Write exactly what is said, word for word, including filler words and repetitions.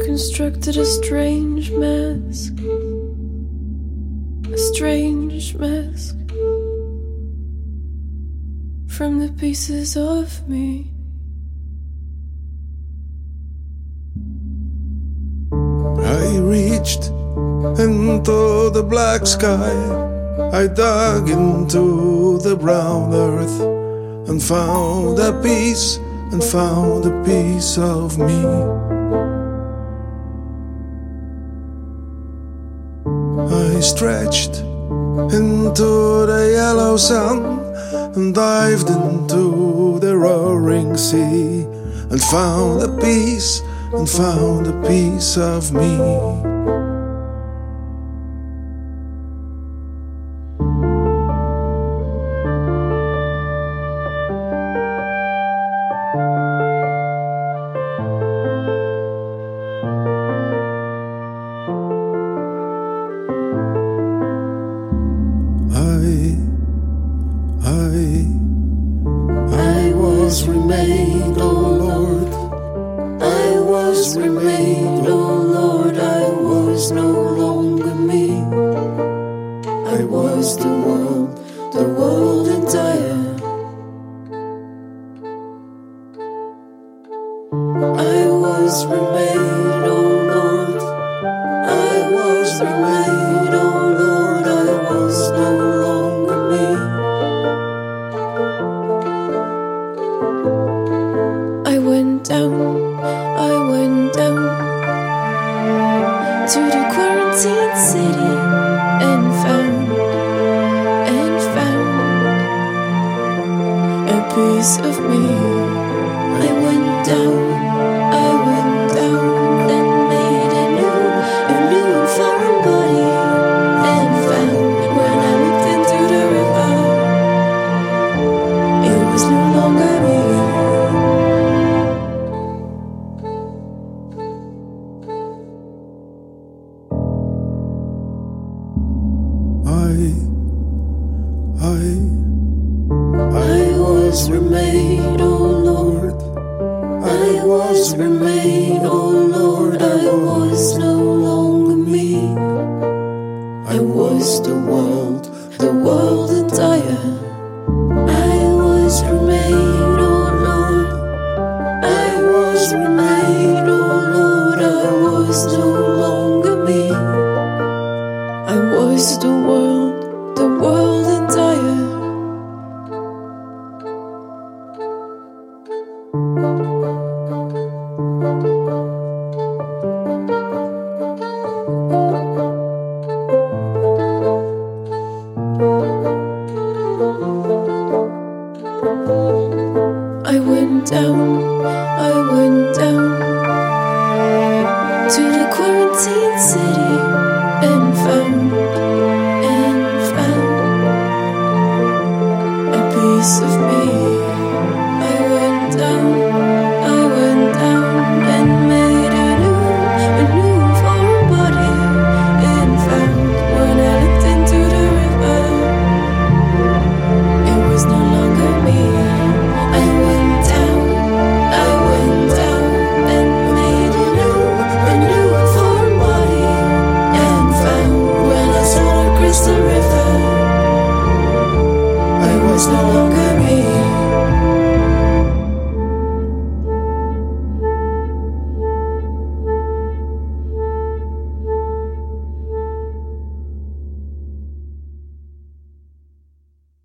constructed a strange mask, a strange mask from the pieces of me. I reached into the black sky, I dug into the brown earth and found a piece, and found a piece of me. I stretched into the yellow sun and dived into the roaring sea and found a piece, and found a piece of me. I, I, I was remade, oh Lord. I was remade, oh Lord. I was no longer me. I was the world, the world entire. I was remade, oh Lord. I was remade, oh Lord. I was no longer me. I went down, I went down to the quarantine city and found, and found a piece of me. I went down, I went down and made a new, a new and foreign body, and found when I looked into the river, it was no longer me. I, I, I was remade, oh Lord. I was remade, oh Lord. I was no longer me. I was the world, the world entire. I was remade, oh Lord. I was remade, oh Lord. I was no longer me. I was the world, the world entire. I went down, I went down to the quarantine city